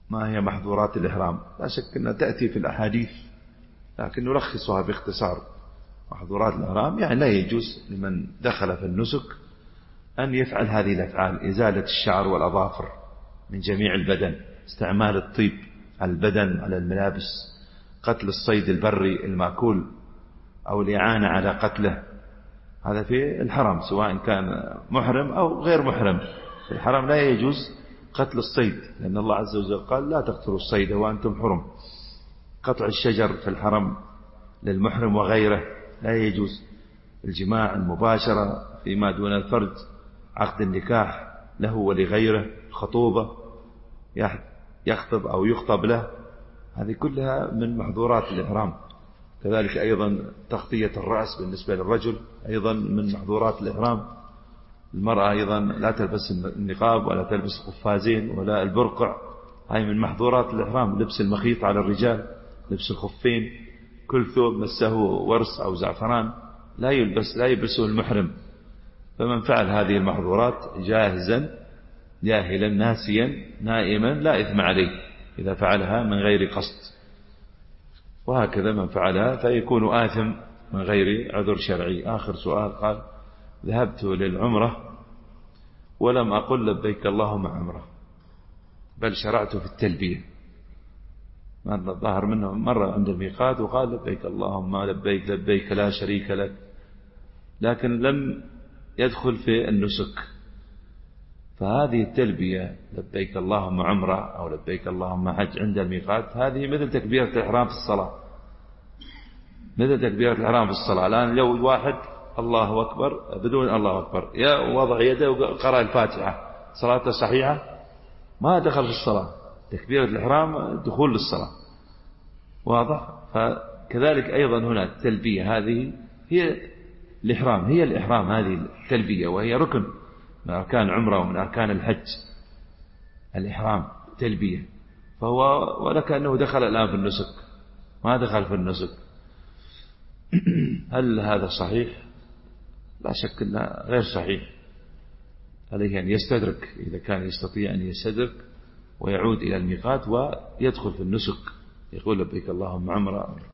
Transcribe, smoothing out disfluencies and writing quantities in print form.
ما هي محظورات الإحرام؟ لا شك أنها تأتي في الأحاديث، لكن نلخصها باختصار. محظورات الإحرام يعني لا يجوز لمن دخل في النسك أن يفعل هذه الأفعال: إزالة الشعر والأظافر من جميع البدن، استعمال الطيب على البدن على الملابس، قتل الصيد البري المأكول أو الإعانة على قتله. هذا في الحرم سواء كان محرم أو غير محرم. في الحرم لا يجوز قتل الصيد، لأن الله عز وجل قال: لا تقتلوا الصيد وأنتم حرم. قطع الشجر في الحرم للمحرم وغيره لا يجوز. الجماع المباشرة فيما دون الفرج، عقد النكاح له ولغيره، الخطوبة يخطب أو يخطب له، هذه كلها من محظورات الإحرام. كذلك أيضا تغطية الرأس بالنسبة للرجل أيضا من محظورات الإحرام. المرأة أيضا لا تلبس النقاب ولا تلبس قفازين ولا البرقع، هاي من محظورات الإحرام. لبس المخيط على الرجال، لبس الخفين، كل ثوب مسه ورس أو زعفران لا يلبسه المحرم. فمن فعل هذه المحظورات جاهزا جاهلا ناسيا نائما لا إثم عليه إذا فعلها من غير قصد، وهكذا من فعلها فيكون آثم من غير عذر شرعي. آخر سؤال قال: ذهبت للعمرة ولم أقل لبيك اللهم عمرة، بل شرعت في التلبية. ظهر منه مرة عند الميقات وقال: لبيك اللهم لبيك لبيك لا شريك لك، لكن لم يدخل في النسك. فهذه التلبية لبيك اللهم عمرة أو لبيك اللهم حج عند الميقات، هذه مثل تكبيرة الإحرام في الصلاة، مثل تكبيرة الإحرام في الصلاة. الآن لو واحد الله أكبر بدون الله أكبر وضع يده وقرأ الفاتحة، صلاته صحيحة، ما دخل في الصلاة. تكبيرة الإحرام دخول للصلاة، واضح؟ فكذلك أيضا هنا التلبية هذه هي الإحرام، هي الإحرام هذه التلبية، وهي ركن من أركان عمرة ومن أركان الحج. الإحرام تلبية، فهو ولكنه دخل الآن في النسك، ما دخل في النسك. هل هذا صحيح؟ لا شك أنه غير صحيح. عليه أن يستدرك إذا كان يستطيع أن يستدرك ويعود إلى الميقات ويدخل في النسك، يقول لبيك اللهم عمرة.